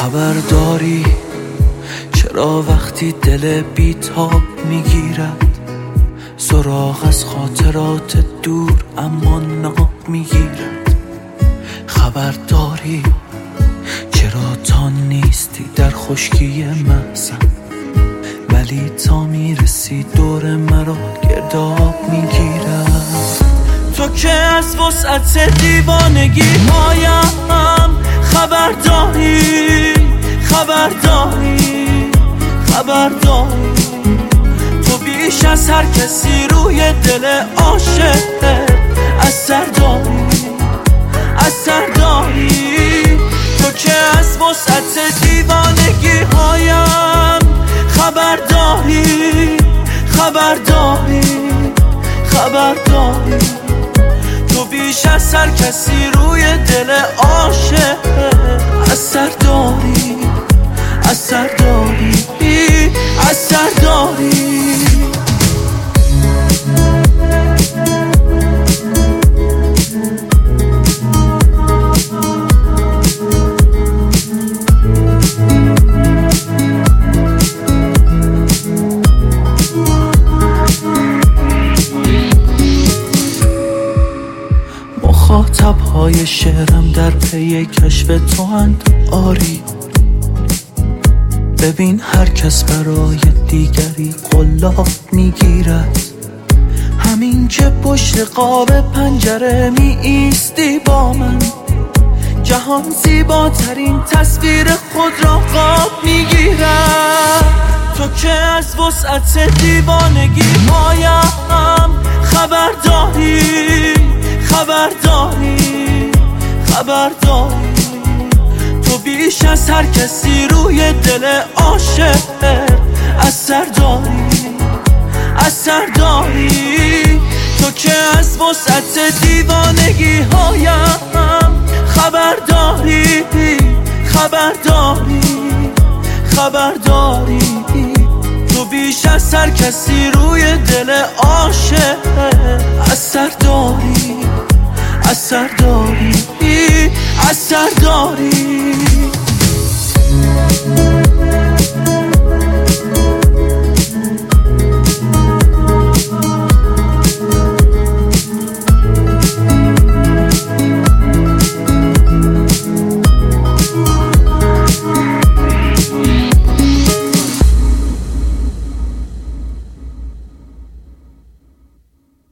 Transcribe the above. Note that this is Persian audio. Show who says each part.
Speaker 1: خبر داری چرا وقتی دل بیتاب میگیرد سراغ از خاطرات دور اما ناب میگیرد؟ خبر داری چرا تا نیستی در خشکی محزن ولی تا میرسی دور مرا گرداب میگیرد؟ تو که از وسعت دیوانگی هایم خبر داری خبر داری خبر داری تو بیش از هر کسی روی دل عاشق اثر داری اثر داری تو که از وسعت دیوانگی هایم خبر داری خبر داری خبر داری تو بیش از هر کسی روی دل عاشق اثر داری اثر داری اثر داری مخاطب‌های شعرم در پی کشف تو اند آری ببین هر کس برای دیگری قلاب میگیرد همین که پشت قاب پنجره می ایستی با من جهان زیباترین تصویر خود را قاب میگیرد تو که از وسعت دیوانگی هایم خبر داری خبر داری خبر داری تو بیش از هر کسی روی دل عاشق اثر داری اثر داری تو که از وسعت دیوانگی هایم خبر داری خبر داری خبر داری تو بیش از هر کسی روی دل عاشق اثر داری اثر داری اثر داری